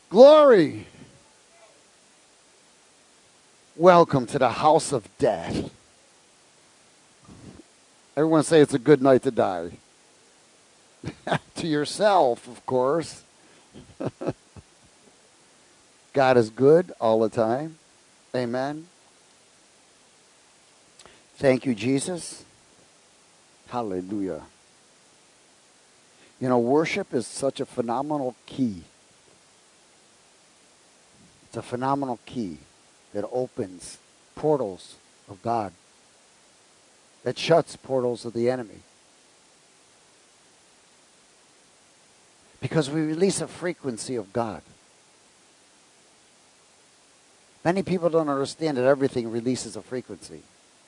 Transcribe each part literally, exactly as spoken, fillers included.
Glory. Welcome to the house of death. Everyone say it's a good night to die. To yourself, of course. God is good all the time. Amen. Thank you, Jesus. Hallelujah. You know, worship is such a phenomenal key. It's a phenomenal key that opens portals of God, that shuts portals of the enemy. Because we release a frequency of God. Many people don't understand that everything releases a frequency.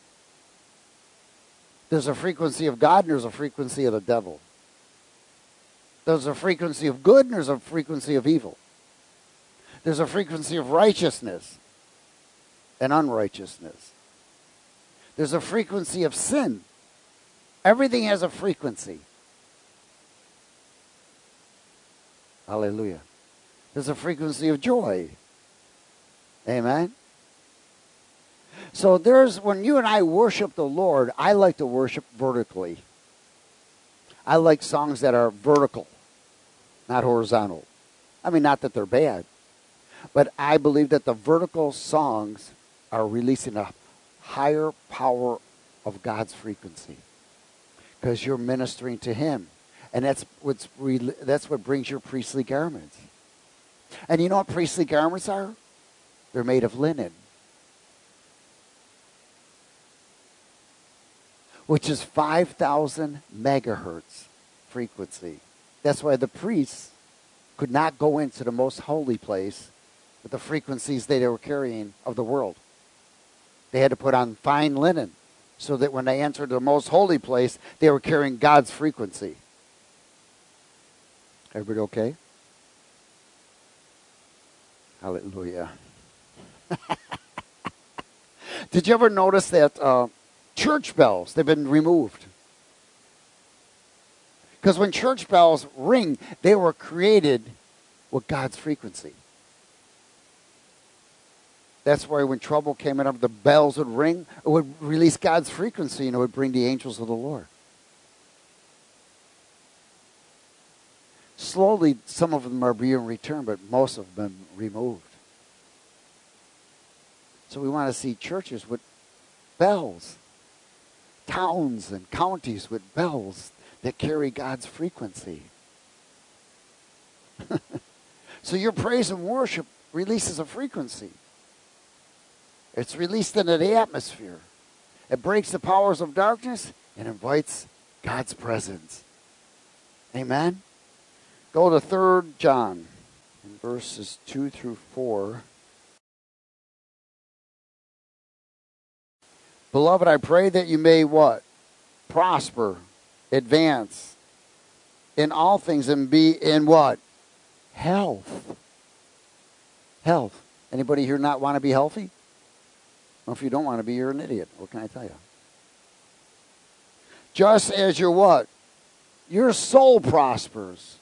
There's a frequency of God and there's a frequency of the devil. There's a frequency of good and there's a frequency of evil. There's a frequency of righteousness and unrighteousness. There's a frequency of sin. Everything has a frequency. Hallelujah. There's a frequency of joy. Amen. So there's, when you and I worship the Lord, I like to worship vertically. I like songs that are vertical, not horizontal. I mean, not that they're bad, but I believe that the vertical songs are releasing a higher power of God's frequency because you're ministering to Him. And that's what's re- that's what brings your priestly garments. And you know what priestly garments are? They're made of linen, which is five thousand megahertz frequency. That's why the priests could not go into the most holy place with the frequencies they were carrying of the world. They had to put on fine linen so that when they entered the most holy place, they were carrying God's frequency. Everybody okay? Hallelujah. Did you ever notice that uh, church bells, they've been removed? Because when church bells ring, they were created with God's frequency. That's why when trouble came in, the bells would ring, it would release God's frequency and it would bring the angels of the Lord. Slowly, some of them are being returned, but most of them have been removed. So we want to see churches with bells, towns and counties with bells that carry God's frequency. So your praise and worship releases a frequency. It's released into the atmosphere. It breaks the powers of darkness and invites God's presence. Amen? Go to Third John, in verses two through four. Beloved, I pray that you may what? Prosper, advance in all things and be in what? Health. Health. Anybody here not want to be healthy? Well, if you don't want to be, you're an idiot. What can I tell you? Just as your what? Your soul prospers.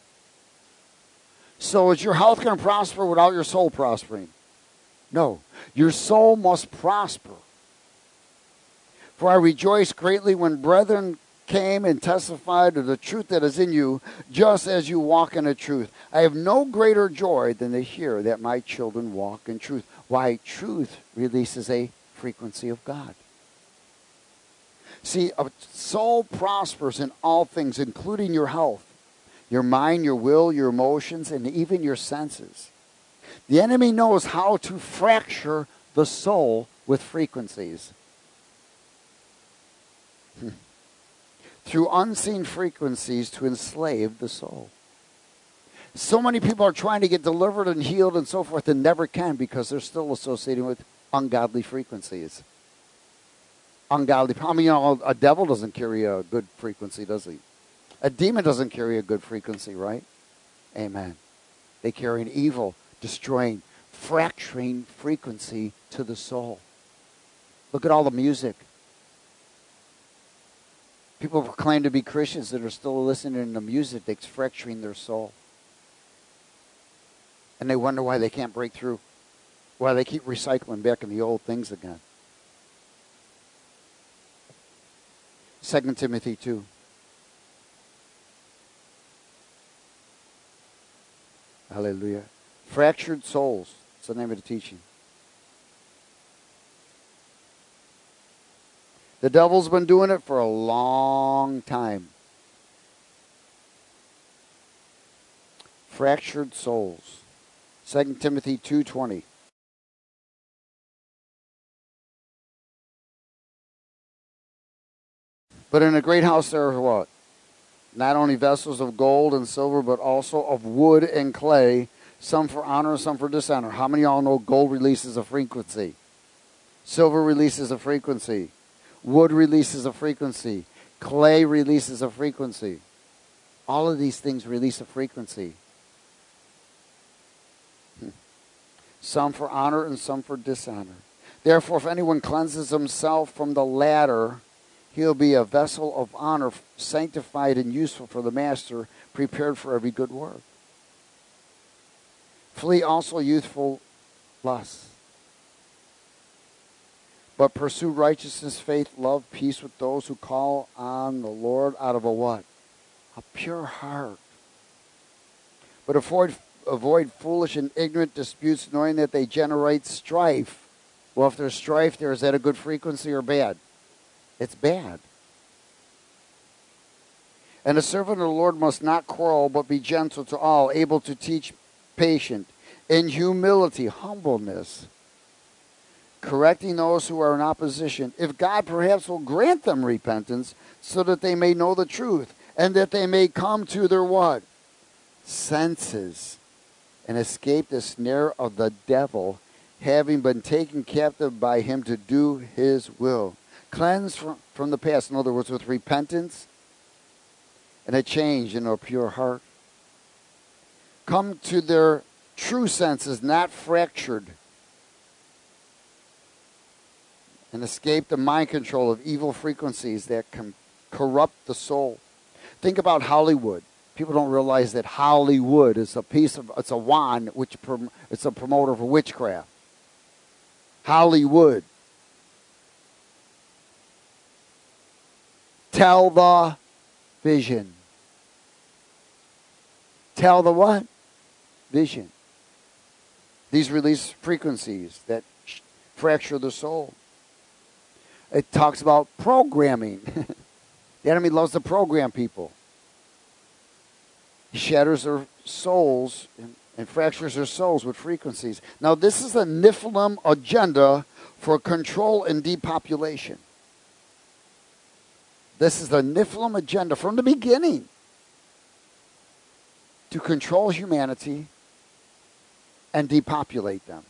So is your health going to prosper without your soul prospering? No. Your soul must prosper. For I rejoice greatly when brethren came and testified of the truth that is in you, just as you walk in the truth. I have no greater joy than to hear that my children walk in truth. Why? Truth releases a frequency of God. See, a soul prospers in all things, including your health, your mind, your will, your emotions, and even your senses. The enemy knows how to fracture the soul with frequencies. Through unseen frequencies to enslave the soul. So many people are trying to get delivered and healed and so forth and never can because they're still associating with ungodly frequencies. Ungodly. I mean, you know, a devil doesn't carry a good frequency, does he? A demon doesn't carry a good frequency, right? Amen. They carry an evil, destroying, fracturing frequency to the soul. Look at all the music. People proclaim to be Christians that are still listening to music that's fracturing their soul. And they wonder why they can't break through. Why they keep recycling back in the old things again. Second Timothy two. Hallelujah. Fractured souls. That's the name of the teaching. The devil's been doing it for a long time. Fractured souls. Second Timothy two twenty. But in a great house there are what? Not only vessels of gold and silver, but also of wood and clay, some for honor and some for dishonor. How many of y'all know gold releases a frequency? Silver releases a frequency. Wood releases a frequency. Clay releases a frequency. All of these things release a frequency. Hmm. Some for honor and some for dishonor. Therefore, if anyone cleanses himself from the latter, he'll be a vessel of honor, sanctified and useful for the master, prepared for every good work. Flee also youthful lusts. But pursue righteousness, faith, love, peace with those who call on the Lord out of a what? A pure heart. But avoid, avoid foolish and ignorant disputes, knowing that they generate strife. Well, if there's strife there, is that a good frequency or bad? It's bad. And a servant of the Lord must not quarrel, but be gentle to all, able to teach, patient, in humility, humbleness, correcting those who are in opposition, if God perhaps will grant them repentance, so that they may know the truth, and that they may come to their what? Senses, and escape the snare of the devil, having been taken captive by him to do his will. Cleanse from, from the past, in other words, with repentance and a change in a pure heart. Come to their true senses, not fractured, and escape the mind control of evil frequencies that can corrupt the soul. Think about Hollywood. People don't realize that Hollywood is a piece of, it's a wand, which prom, it's a promoter for witchcraft. Hollywood. Tell the vision. Tell the what? Vision. These release frequencies that fracture the soul. It talks about programming. The enemy loves to program people. He shatters their souls and, and fractures their souls with frequencies. Now, this is the Nephilim agenda for control and depopulation. This is the Nephilim agenda from the beginning to control humanity and depopulate them.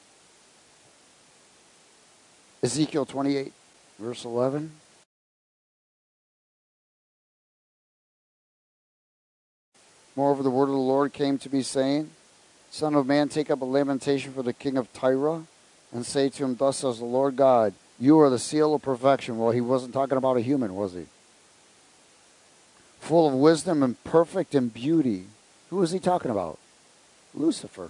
Ezekiel twenty-eight, verse eleven. Moreover, the word of the Lord came to me, saying, Son of man, take up a lamentation for the king of Tyre, and say to him, Thus says the Lord God, you are the seal of perfection. Well, he wasn't talking about a human, was he? Full of wisdom and perfect in beauty. Who was he talking about? Lucifer.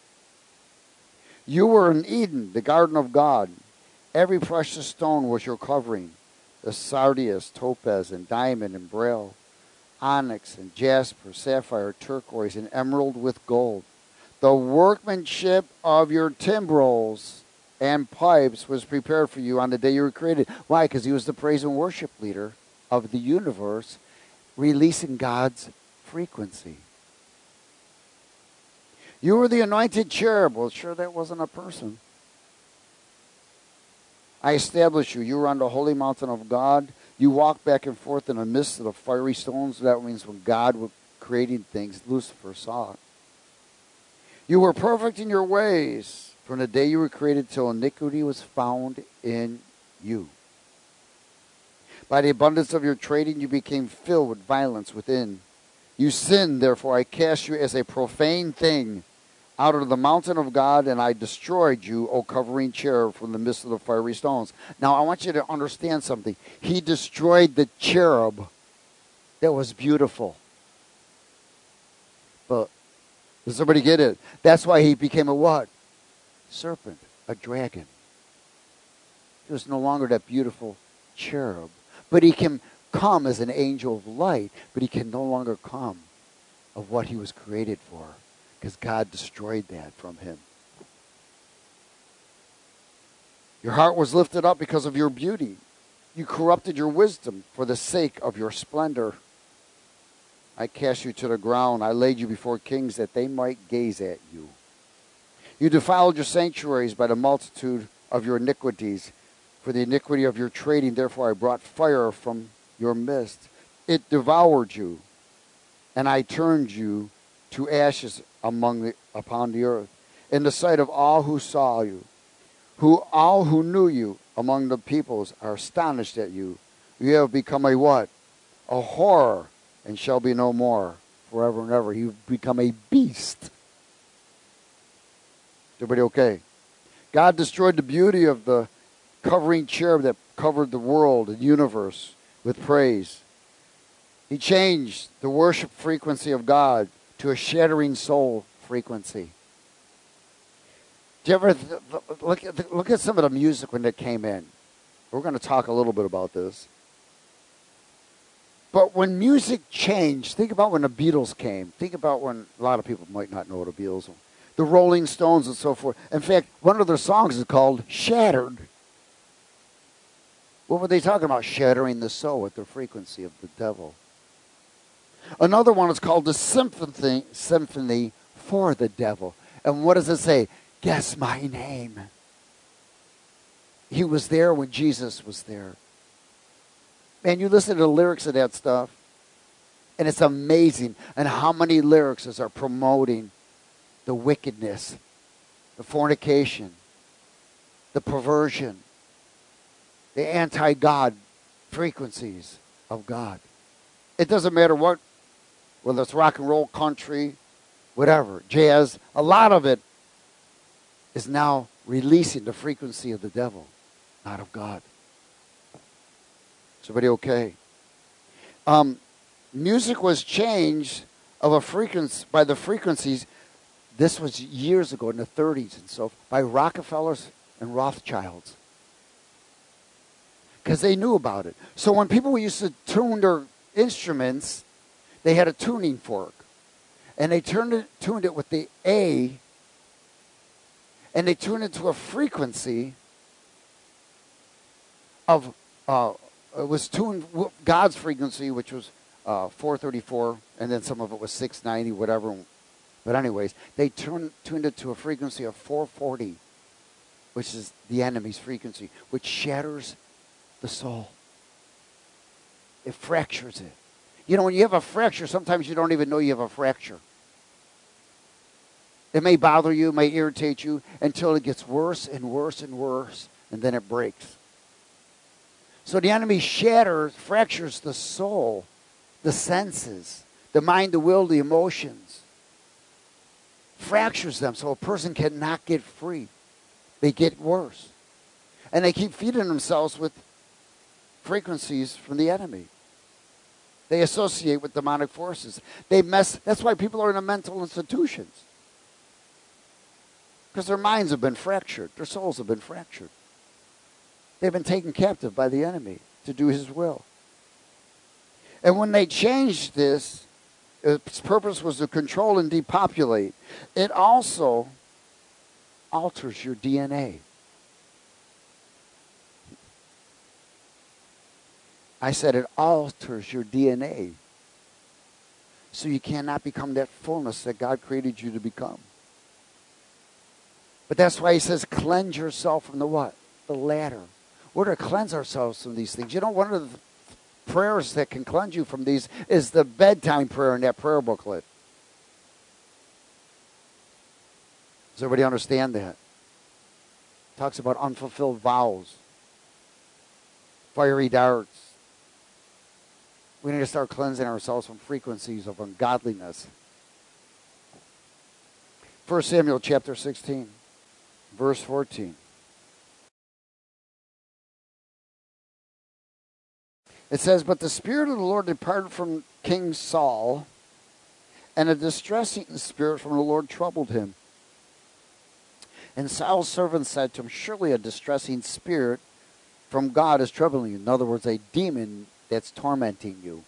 You were in Eden, the garden of God. Every precious stone was your covering. The sardius, topaz, and diamond, and beryl, onyx, and jasper, sapphire, turquoise, and emerald with gold. The workmanship of your timbrels and pipes was prepared for you on the day you were created. Why? Because he was the praise and worship leader of the universe, releasing God's frequency. You were the anointed cherub. Well, sure, that wasn't a person. I established you. You were on the holy mountain of God. You walked back and forth in the midst of the fiery stones. That means when God was creating things, Lucifer saw it. You were perfect in your ways from the day you were created till iniquity was found in you. By the abundance of your trading, you became filled with violence within. You sinned, therefore I cast you as a profane thing out of the mountain of God, and I destroyed you, O covering cherub, from the midst of the fiery stones. Now, I want you to understand something. He destroyed the cherub that was beautiful. But Does everybody get it? That's why he became a what? Serpent, a dragon. He was no longer that beautiful cherub. But he can come as an angel of light, but he can no longer come of what he was created for, because God destroyed that from him. Your heart was lifted up because of your beauty. You corrupted your wisdom for the sake of your splendor. I cast you to the ground. I laid you before kings that they might gaze at you. You defiled your sanctuaries by the multitude of your iniquities. For the iniquity of your trading, therefore I brought fire from your midst. It devoured you, and I turned you to ashes among the, upon the earth, in the sight of all who saw you. Who all who knew you among the peoples are astonished at you. You have become a what? A horror, and shall be no more forever and ever. You've become a beast. Everybody okay? God destroyed the beauty of the covering cherub that covered the world and universe with praise. He changed the worship frequency of God to a shattering soul frequency. Do you ever th- look at look at some of the music when it came in? We're going to talk a little bit about this. But when music changed, think about when the Beatles came. Think about when a lot of people might not know the Beatles, the Rolling Stones, and so forth. In fact, one of their songs is called "Shattered." What were they talking about? Shattering the soul with the frequency of the devil. Another one is called the Symphony, Symphony for the Devil. And what does it say? Guess my name. He was there when Jesus was there. Man, you listen to the lyrics of that stuff, and it's amazing. And how many lyrics are promoting the wickedness, the fornication, the perversion, the anti-God frequencies of God. It doesn't matter what, whether it's rock and roll, country, whatever, jazz, a lot of it is now releasing the frequency of the devil, not of God. Is everybody okay? Um, music was changed of a frequency by the frequencies. This was years ago in the thirties and so by Rockefellers and Rothschilds, because they knew about it. So when people used to tune their instruments, they had a tuning fork, and they turned it, tuned it with the A, and they tuned it to a frequency of, uh, it was tuned, God's frequency, which was uh, four thirty-four, and then some of it was six ninety, whatever. But anyways, they tuned, tuned it to a frequency of four forty, which is the enemy's frequency, which shatters the soul. It fractures it. You know, when you have a fracture, sometimes you don't even know you have a fracture. It may bother you, it may irritate you, until it gets worse and worse and worse, and then it breaks. So the enemy shatters, fractures the soul, the senses, the mind, the will, the emotions. Fractures them so a person cannot get free. They get worse. And they keep feeding themselves with frequencies from the enemy. They associate with demonic forces. They mess. That's why people are in the mental institutions. Because their minds have been fractured. Their souls have been fractured. They've been taken captive by the enemy to do his will. And when they changed this, its purpose was to control and depopulate. It also alters your D N A. I said it alters your D N A. So you cannot become that fullness that God created you to become. But that's why he says, cleanse yourself from the what? The latter. We're to cleanse ourselves from these things. You know, one of the prayers that can cleanse you from these is the bedtime prayer in that prayer booklet. Does everybody understand that? It talks about unfulfilled vows, fiery darts. We need to start cleansing ourselves from frequencies of ungodliness. First Samuel chapter sixteen, verse fourteen. It says, but the Spirit of the Lord departed from King Saul, And a distressing spirit from the Lord troubled him. And Saul's servant said to him, surely a distressing spirit from God is troubling you. In other words, a demon that's tormenting you.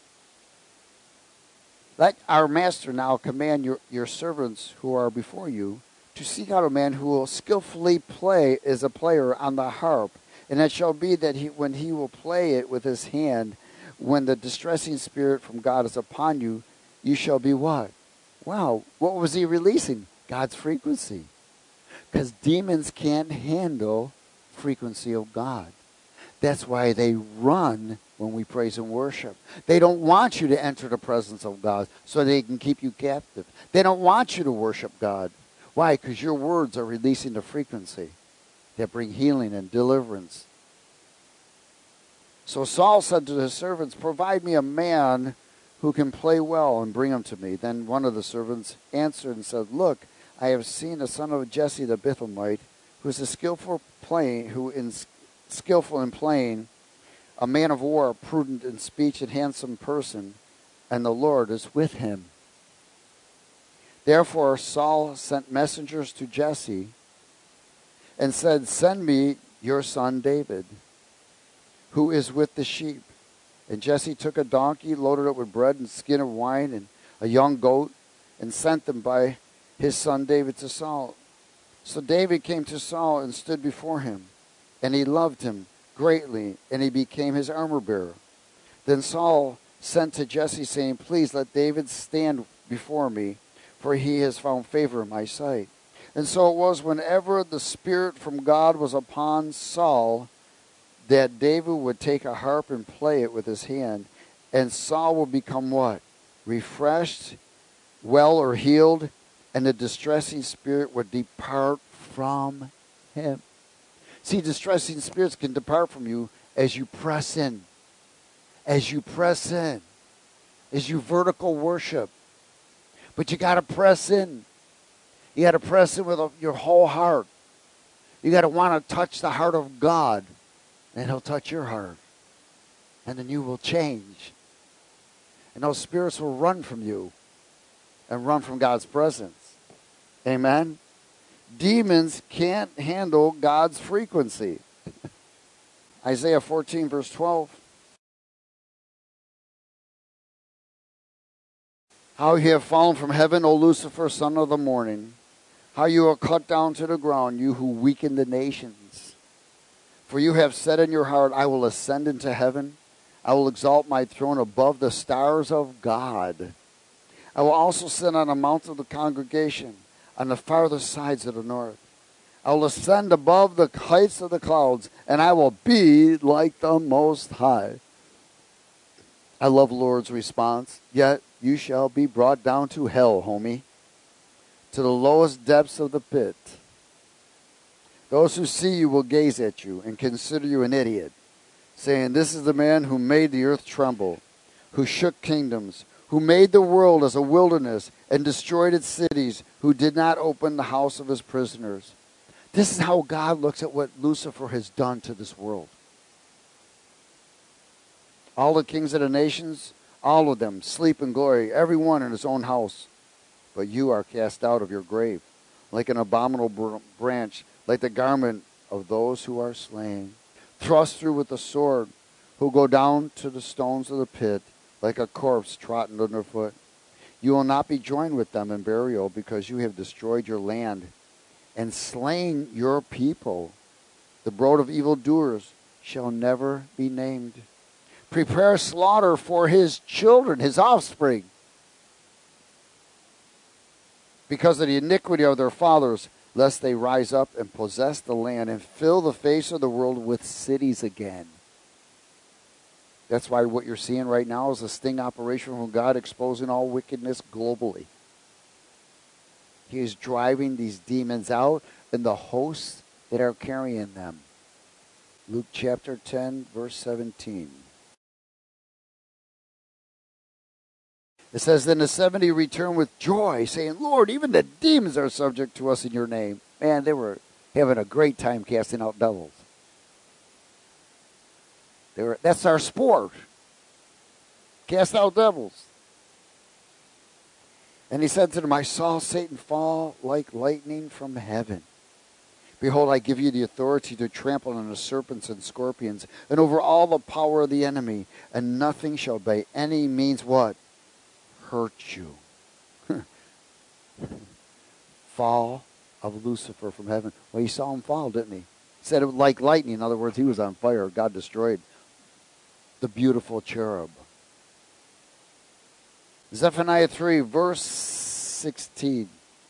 Let our master now command your, your servants who are before you to seek out a man who will skillfully play as a player on the harp. And it shall be that he, when he will play it with his hand, when the distressing spirit from God is upon you, you shall be what? Wow, what was he releasing? God's frequency. Because demons can't handle frequency of God. That's why they run when we praise and worship. They don't want you to enter the presence of God so they can keep you captive. They don't want you to worship God. Why? Because your words are releasing the frequency that bring healing and deliverance. So Saul said to his servants, provide me a man who can play well and bring him to me. Then one of the servants answered and said, look, I have seen a son of Jesse the Bethlehemite, who is a skillful playing, who is skillful in playing, a man of war, prudent in speech, and handsome person, and the Lord is with him. Therefore Saul sent messengers to Jesse and said, send me your son David, who is with the sheep. And Jesse took a donkey, loaded it with bread and skin of wine and a young goat, and sent them by his son David to Saul. So David came to Saul and stood before him, and he loved him greatly, and he became his armor-bearer. Then Saul sent to Jesse, saying, please let David stand before me, for he has found favor in my sight. And so it was, whenever the Spirit from God was upon Saul, that David would take a harp and play it with his hand, and Saul would become what? Refreshed, well or healed, and the distressing spirit would depart from him. See, distressing spirits can depart from you as you press in. As you press in. As you vertical worship. But you got to press in. You got to press in with your whole heart. You got to want to touch the heart of God. And he'll touch your heart. And then you will change. And those spirits will run from you. And run from God's presence. Amen? Demons can't handle God's frequency. Isaiah fourteen, verse twelve. How you have fallen from heaven, O Lucifer, son of the morning. How you are cut down to the ground, you who weaken the nations. For you have said in your heart, I will ascend into heaven. I will exalt my throne above the stars of God. I will also sit on a mount of the congregation, on the farthest sides of the north. I will ascend above the heights of the clouds, and I will be like the Most High. I love Lord's response. Yet you shall be brought down to hell, homie, to the lowest depths of the pit. Those who see you will gaze at you and consider you an idiot, saying, this is the man who made the earth tremble, who shook kingdoms, who made the world as a wilderness and destroyed its cities, who did not open the house of his prisoners. This is how God looks at what Lucifer has done to this world. All the kings of the nations, all of them sleep in glory, every one in his own house. But you are cast out of your grave, like an abominable branch, like the garment of those who are slain, thrust through with the sword, who go down to the stones of the pit, like a corpse trodden underfoot. You will not be joined with them in burial, because you have destroyed your land and slain your people. The brood of evildoers shall never be named. Prepare slaughter for his children, his offspring, because of the iniquity of their fathers, lest they rise up and possess the land and fill the face of the world with cities again. That's why what you're seeing right now is a sting operation from God exposing all wickedness globally. He is driving these demons out and the hosts that are carrying them. Luke chapter ten, verse seventeen. It says, then the seventy returned with joy, saying, Lord, even the demons are subject to us in your name. Man, they were having a great time casting out devils. They were, that's our sport. Cast out devils. And he said to them, I saw Satan fall like lightning from heaven. Behold, I give you the authority to trample on the serpents and scorpions, and over all the power of the enemy, and nothing shall by any means what? Hurt you. Fall of Lucifer from heaven. Well, he saw him fall, didn't he? He said it was like lightning. In other words, he was on fire. God destroyed the beautiful cherub. Zephaniah three, verse sixteen.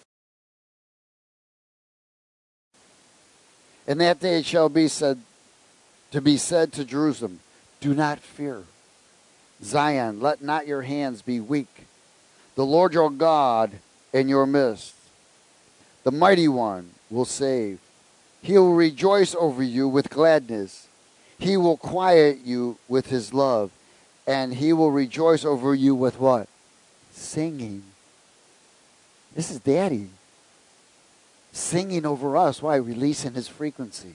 In that day it shall be said, to be said to Jerusalem, do not fear. Zion, let not your hands be weak. The Lord your God in your midst, the mighty one, will save. He will rejoice over you with gladness. He will quiet you with his love. And he will rejoice over you with what? Singing. This is Daddy singing over us. Why? Releasing his frequency.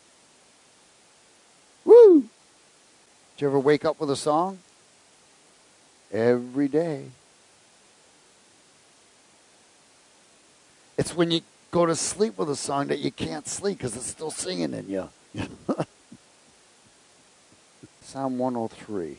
Woo! Did you ever wake up with a song? Every day. It's when you go to sleep with a song that you can't sleep because it's still singing in you. Psalm one oh three.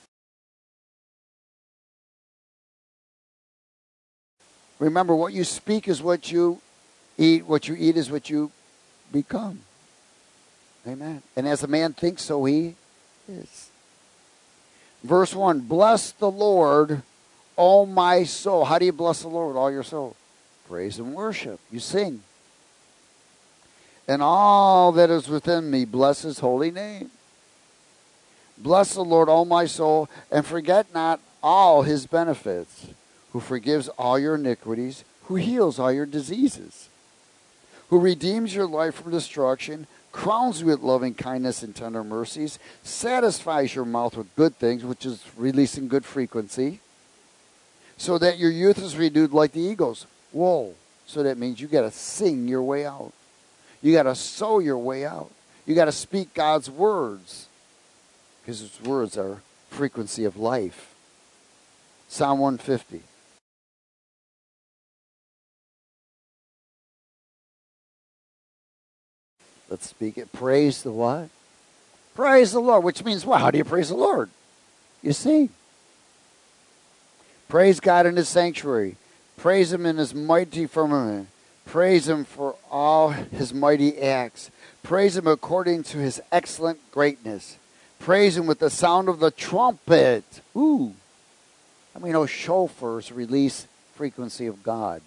Remember, what you speak is what you eat. What you eat is what you become. Amen. And as a man thinks, so he is. Verse one, bless the Lord, O my soul. How do you bless the Lord with all your soul? Praise and worship. You sing. And all that is within me, bless his holy name. Bless the Lord, O my soul, and forget not all his benefits, who forgives all your iniquities, who heals all your diseases, who redeems your life from destruction, crowns you with loving kindness and tender mercies, satisfies your mouth with good things, which is releasing good frequency, so that your youth is renewed like the eagles. Whoa. So that means you got to sing your way out. You got to sow your way out. You got to speak God's words, because his words are frequency of life. Psalm one fifty. Let's speak it. Praise the what? Praise the Lord, which means what? How do you praise the Lord? You sing. Praise God in his sanctuary. Praise him in his mighty firmament. Praise him for all his mighty acts. Praise him according to his excellent greatness. Praise him with the sound of the trumpet. Ooh. I mean, those shofars release frequency of God.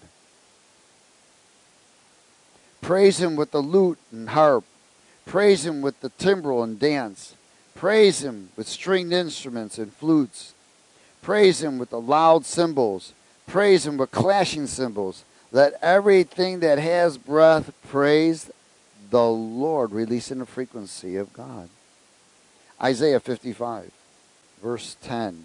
Praise him with the lute and harp. Praise him with the timbrel and dance. Praise him with stringed instruments and flutes. Praise him with the loud cymbals. Praise him with clashing cymbals. Let everything that has breath praise the Lord, releasing the frequency of God. Isaiah fifty-five, verse ten.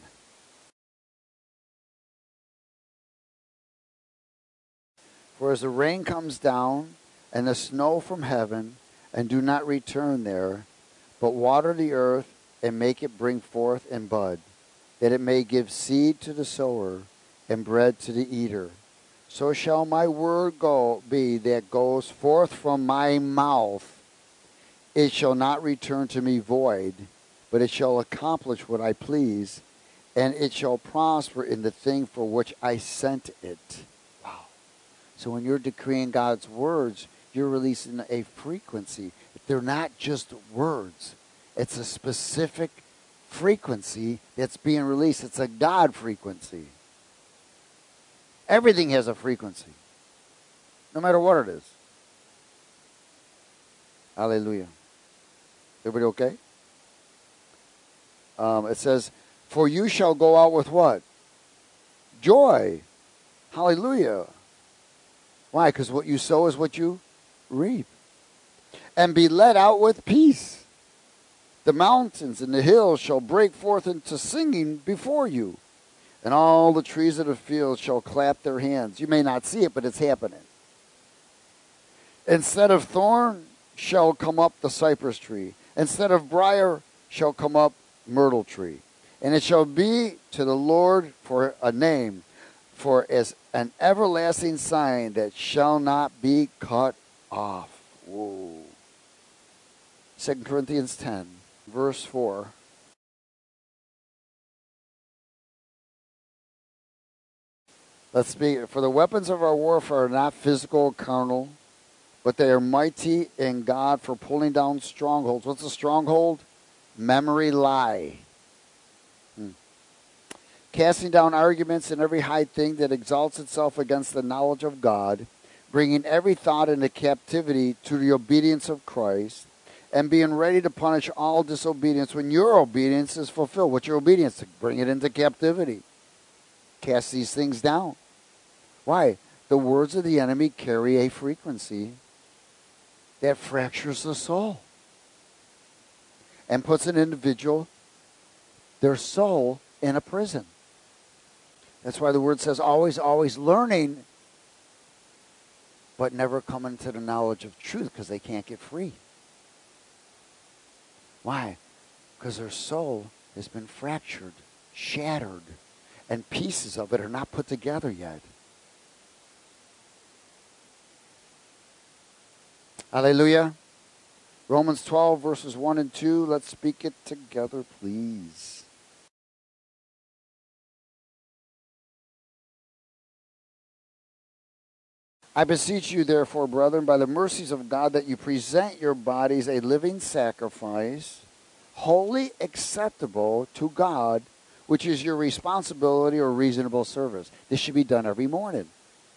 For as the rain comes down and the snow from heaven, and do not return there, but water the earth and make it bring forth and bud, that it may give seed to the sower and bread to the eater, so shall my word go be that goes forth from my mouth. It shall not return to me void, but it shall accomplish what I please, and it shall prosper in the thing for which I sent it. Wow. So when you're decreeing God's words, you're releasing a frequency. They're not just words. It's a specific frequency that's being released. It's a God frequency. Everything has a frequency, no matter what it is. Hallelujah. Everybody okay? Um, it says, for you shall go out with what? Joy. Hallelujah. Why? Because what you sow is what you reap. And be led out with peace. The mountains and the hills shall break forth into singing before you. And all the trees of the field shall clap their hands. You may not see it, but it's happening. Instead of thorn shall come up the cypress tree. Instead of briar shall come up myrtle tree. And it shall be to the Lord for a name, for as an everlasting sign that shall not be cut off. Whoa. Second Corinthians ten, verse four. Let's speak. For the weapons of our warfare are not physical or carnal, but they are mighty in God for pulling down strongholds. What's a stronghold? Memory lie. Hmm. Casting down arguments and every high thing that exalts itself against the knowledge of God, bringing every thought into captivity to the obedience of Christ, and being ready to punish all disobedience when your obedience is fulfilled. What's your obedience? To bring it into captivity. Cast these things down. Why? The words of the enemy carry a frequency that fractures the soul and puts an individual, their soul, in a prison. That's why the word says always, always learning, but never coming to the knowledge of truth because they can't get free. Why? Because their soul has been fractured, shattered, and pieces of it are not put together yet. Hallelujah. Romans twelve, verses one and two. Let's speak it together, please. I beseech you, therefore, brethren, by the mercies of God, that you present your bodies a living sacrifice, wholly acceptable to God, which is your responsibility or reasonable service. This should be done every morning.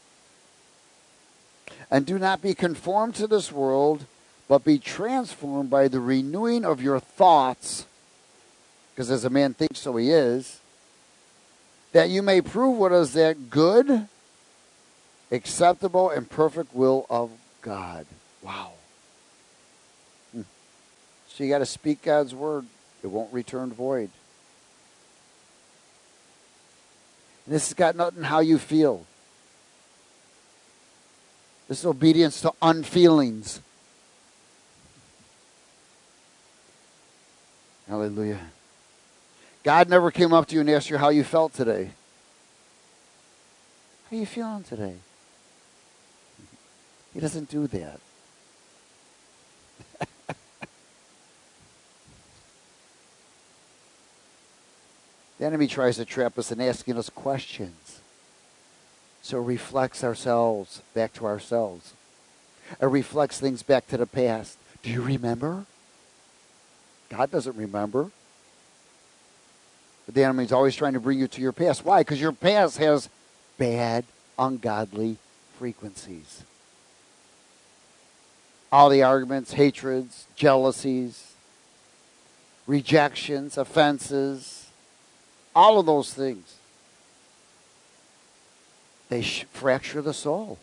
And do not be conformed to this world, but be transformed by the renewing of your thoughts, because as a man thinks, so he is, that you may prove what is that good, acceptable, and perfect will of God. Wow. Hmm. So you got to speak God's word. It won't return void. And this has got nothing how you feel. This is obedience to unfeelings. Hallelujah. God never came up to you and asked you how you felt today. How are you feeling today? He doesn't do that. The enemy tries to trap us in asking us questions. So it reflects ourselves back to ourselves. It reflects things back to the past. Do you remember? God doesn't remember. But the enemy is always trying to bring you to your past. Why? Because your past has bad, ungodly frequencies. All the arguments, hatreds, jealousies, rejections, offenses, all of those things. They sh- fracture the soul.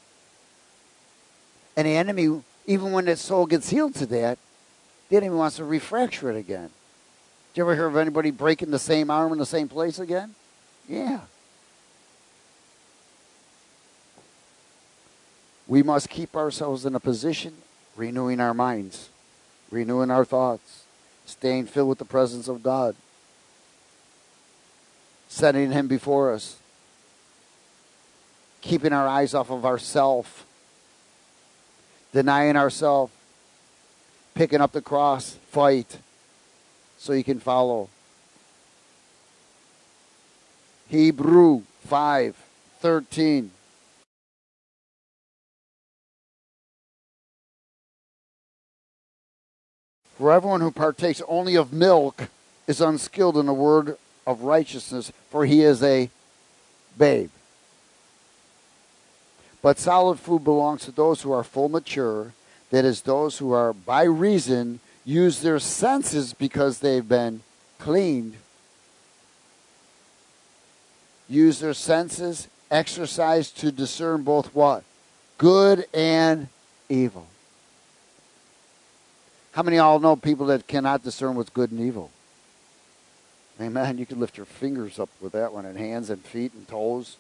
And the enemy, even when that soul gets healed to that, the enemy wants to refracture it again. Did you ever hear of anybody breaking the same arm in the same place again? Yeah. We must keep ourselves in a position, renewing our minds, renewing our thoughts, staying filled with the presence of God, setting Him before us, keeping our eyes off of ourself, denying ourselves, picking up the cross, fight, so you can follow. Hebrew five thirteen. For everyone who partakes only of milk is unskilled in the word of righteousness, for he is a babe. But solid food belongs to those who are full mature, that is, those who are by reason use their senses because they've been cleaned. Use their senses, exercise to discern both what? Good and evil. How many of y'all know people that cannot discern what's good and evil? Amen. You can lift your fingers up with that one, and hands and feet and toes.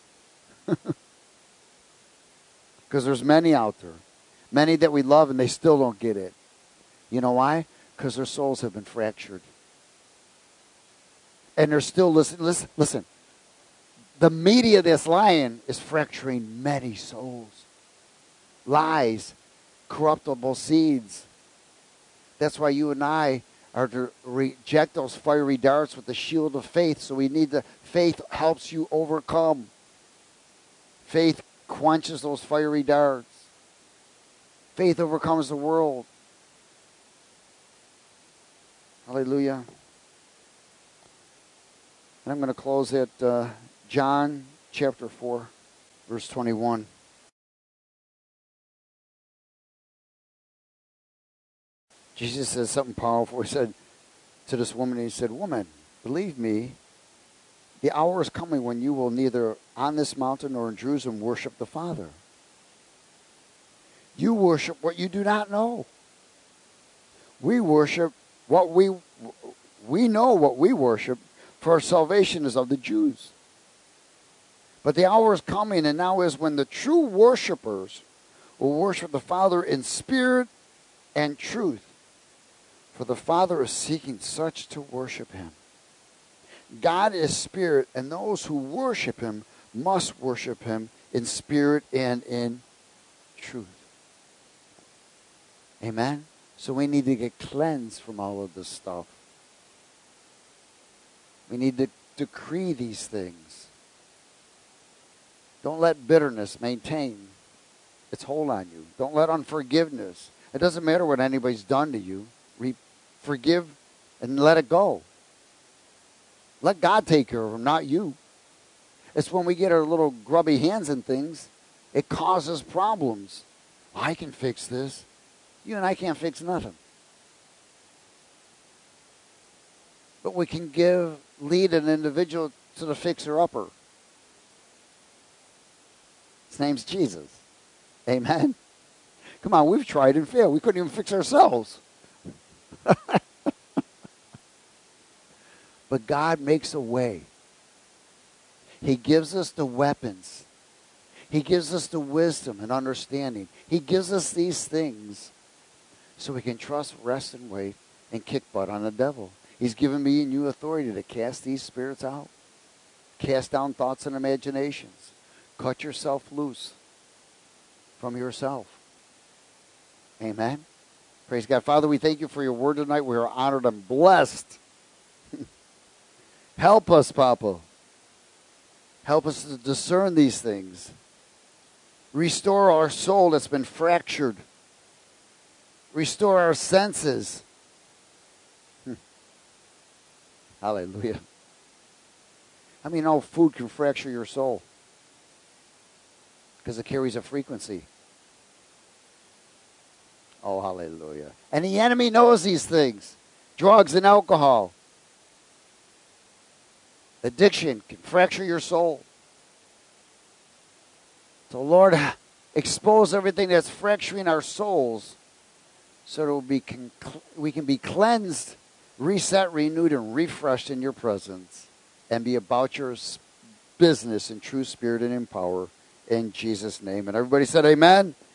Because there's many out there. Many that we love and they still don't get it. You know why? Because their souls have been fractured. And they're still listening. Listen, listen. The media that's lying is fracturing many souls. Lies, corruptible seeds. That's why you and I are to reject those fiery darts with the shield of faith. So we need the faith helps you overcome. Faith quenches those fiery darts. Faith overcomes the world. Hallelujah. And I'm going to close at uh, John chapter four, verse twenty-one. Jesus says something powerful. He said to this woman, he said, "Woman, believe me, the hour is coming when you will neither on this mountain nor in Jerusalem worship the Father. You worship what you do not know. We worship what we, we know what we worship, for our salvation is of the Jews. But the hour is coming, and now is when the true worshipers will worship the Father in spirit and truth. For the Father is seeking such to worship him. God is spirit, and those who worship him must worship him in spirit and in truth." Amen? So we need to get cleansed from all of this stuff. We need to decree these things. Don't let bitterness maintain its hold on you. Don't let unforgiveness. It doesn't matter what anybody's done to you. Re- forgive and let it go. Let God take care of them, not you. It's when we get our little grubby hands in things, it causes problems. I can fix this. You and I can't fix nothing. But we can give, lead an individual to the fixer-upper. His name's Jesus. Amen? Come on, we've tried and failed. We couldn't even fix ourselves. But God makes a way. He gives us the weapons. He gives us the wisdom and understanding. He gives us these things so we can trust, rest, and wait, and kick butt on the devil. He's given me and you authority to cast these spirits out. Cast down thoughts and imaginations. Cut yourself loose from yourself. Amen. Praise God. Father, we thank you for your word tonight. We are honored and blessed. Help us, Papa. Help us to discern these things. Restore our soul that's been fractured. Restore our senses. Hallelujah. I mean, no food can fracture your soul because it carries a frequency. Oh, hallelujah. And the enemy knows these things. Drugs and alcohol. Addiction can fracture your soul. So, Lord, expose everything that's fracturing our souls so that we'll be con- we can be cleansed, reset, renewed, and refreshed in your presence and be about your business in true spirit and in power in Jesus' name. And everybody said amen.